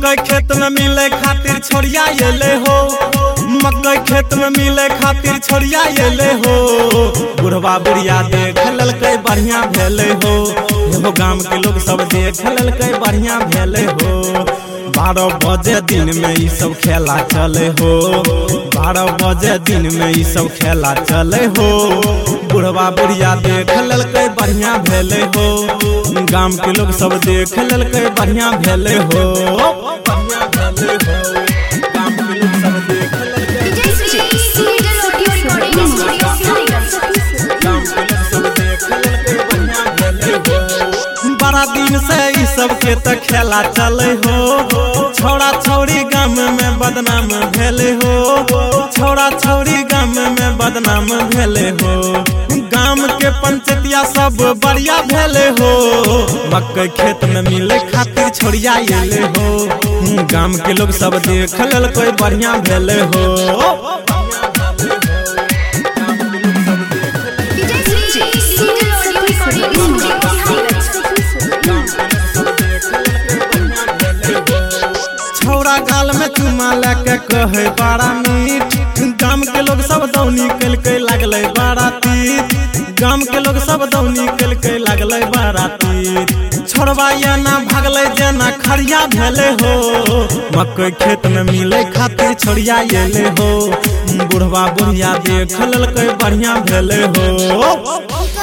मकई खेत में मिले खातिर छोड़िया एले हो, मकई खेत में मिले खातिर छोड़िया एले हो। बुढ़वा बुढ़िया देख ललकै बढ़िया भेले हो, एगो गांव के लोग सब देख ललकै बढ़िया भेले हो। 12 बजे दिन में ई सब खेला चले हो, 12 बजे दिन में ई सब खेला चले हो। बुढ़वा बुढ़िया देख ललकै बढ़िया भेले हो, गांव के लोग सब देख ललकै बढ़िया भेले हो, बढ़िया भेले हो। गांव के लोग सब देख बड़ा दिन से ई सब के त खेला चले हो। छोड़ा छोड़ी गांव में बदनाम भेले हो, छोड़ा छोड़ी गांव में बदनाम भेले हो। गांव के पंचायतिया सब बढ़िया भेले हो, मकई खेत में मिले खातिर छोड़िया एले हो। गांव के लोग सब देख ललकै बढ़िया भेले हो। छौड़ा गाल में चुमा लेके कहे बड़ा मीठ, गांव के लोग सब दौनी कलकै लागलै बड़ा तीत, गांव के लोग सब दौनी कलकै लागलै बड़ा तीत। छोड़वा या ना भागलै जेना खड़िया भेले हो, मकई खेत में मिले खातिर छोड़िया एले हो। बुढ़वा बुढ़िया देख ललकै बढ़िया भेले हो।